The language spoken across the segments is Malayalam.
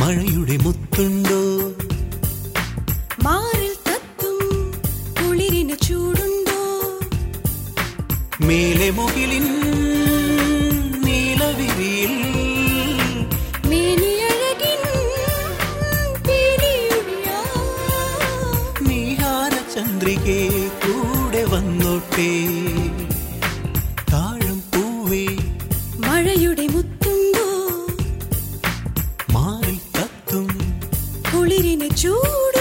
മഴയുടെ മുത്തുണ്ടോ? മാറിൽ തത്തും കുളിരിന് ചൂടുണ്ടോ? മേലെ മുകിലിൻ നീലവിരിയിൽ മേനിയഴകിൻ പീലിയുഴിയാ. നീഹാര ചന്ദ്രികേ കൂടെ വന്നോട്ടെ. താഴം പൂവേ മഴയുടെ മുത്തുണ്ടോ? മാറിൽ തത്തും കുളിരിന് ചൂടുണ്ടോ?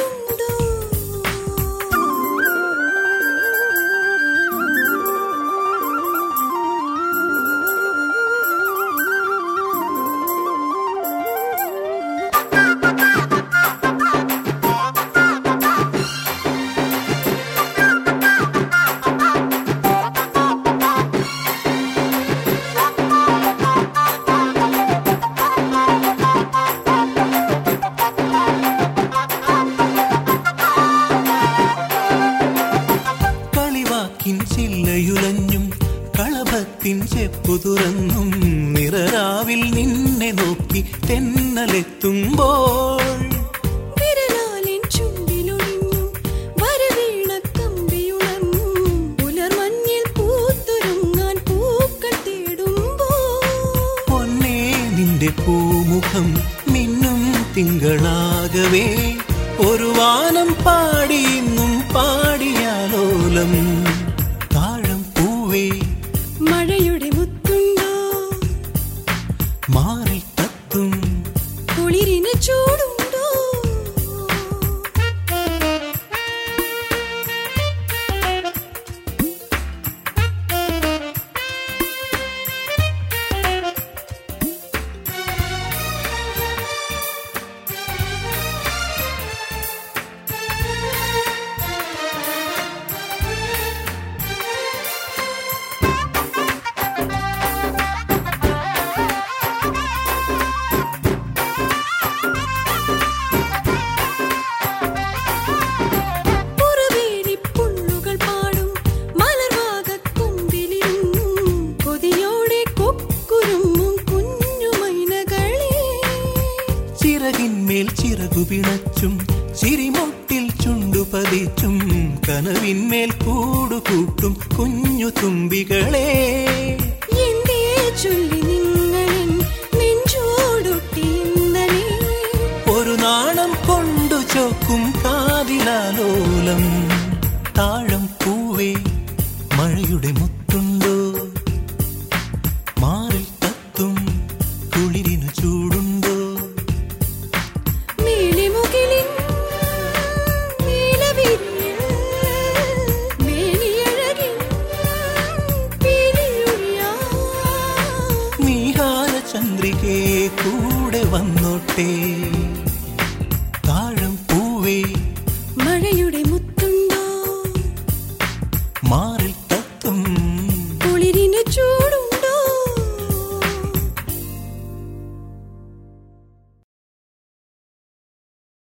ചില്ലയുലഞ്ഞും കളഭത്തിൻ ചെപ്പു തുറന്നും നിറരാവിൽ നിന്നെ നോക്കി തെന്നലെത്തുമ്പോൾ വിരലാലിൻ ചുണ്ടിലൊളിഞ്ഞും വരവീണ കമ്പിയുണർന്നും പുലർമഞ്ഞിൽ പൂത്തുരുങ്ങാൻ പൂക്കൾ തേടുമ്പോൾ പൊന്നേ നിന്റെ പൂമുഖം മിന്നും തിങ്കളാകവേ ഒരു വാനം പാടിയെന്നും പാടിയാലോലം. താഴം പൂവേ മഴയുടെ മുത്തുണ്ടോ? മാറിൽ തത്തും കുളിരിന് ചൂടുണ്ടോ? ചിറകിന്മേൽ ചിറകു പിണച്ചും ചിരിമൊട്ടിൽ ചുണ്ടുപതിച്ചും കനവിന്മേൽ കൂടുകൂട്ടും കുഞ്ഞു തുമ്പികളെ എന്തേ ചൊല്ലി നിങ്ങളൻ നെഞ്ചോടൊട്ടി ഇന്നലെ ഒരു നാണം കൊണ്ടു ചോക്കും കാതിലാലോലം. താഴം പൂവേ മഴയുടെ മുത്തുണ്ടോ? മാറിൽ തത്തും കുളിരിനു ചൂടുണ്ടോ? നീഹാര ചന്ദ്രികേ കൂടെ വന്നോട്ടെ. താഴം പൂവേ മഴയുടെ മുത്തുണ്ടോ? മാറി